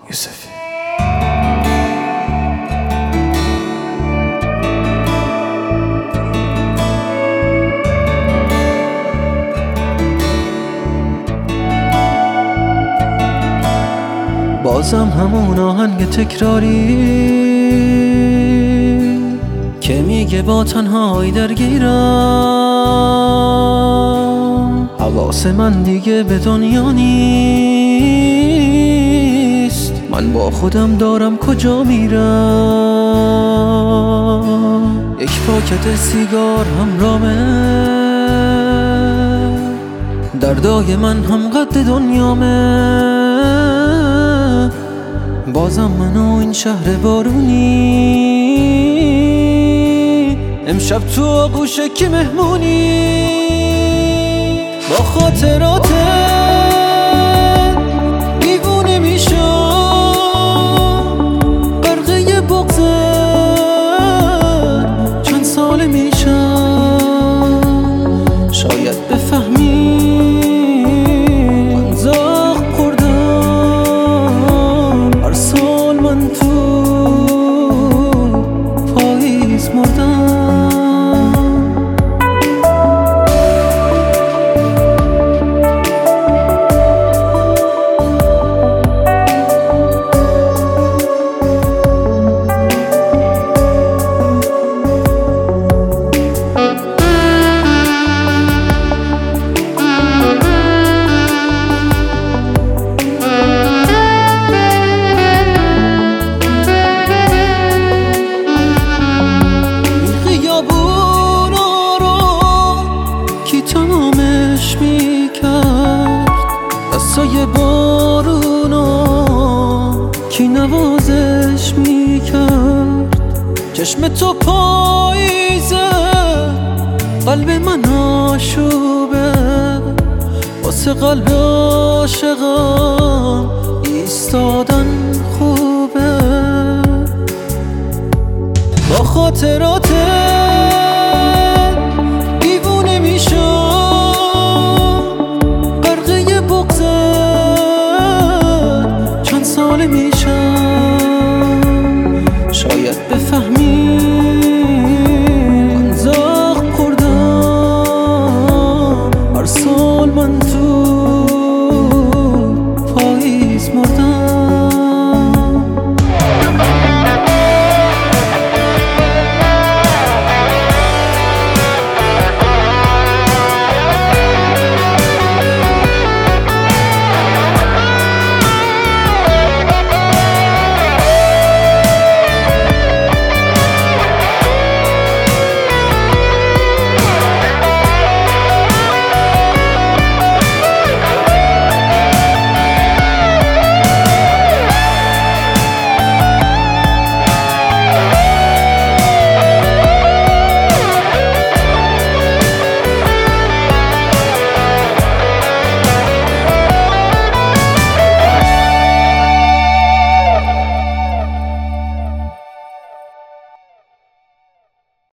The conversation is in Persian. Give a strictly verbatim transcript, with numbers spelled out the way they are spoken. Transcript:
یوسفی. بازم همون آهنگ تکراری که میگه با تنهایی درگیرم، حواس من دیگه به دنیا نیست، من با خودم دارم کجا میرم. یک پاکت سیگار همرامه، دردای من هم قد دنیامه، بازم من و این شهر بارونی امشب تو آغوش کی مهمونی. با خاطرات دیوونه میشم، غرقه بغض چند ساله میشم، شاید بفهمی من زخم خوردم، هر سال من تو پاییز مردم. تمامش میکرد دستای بارونا، کی نوازش میکرد چشم تو پاییزه، قلب من آشوبه، واسه قلب عاشقم ایستادن خوبه. با خاطرات میشم، شاید بفهمی من زخم خوردم، هر سال من تو پاییز مردم.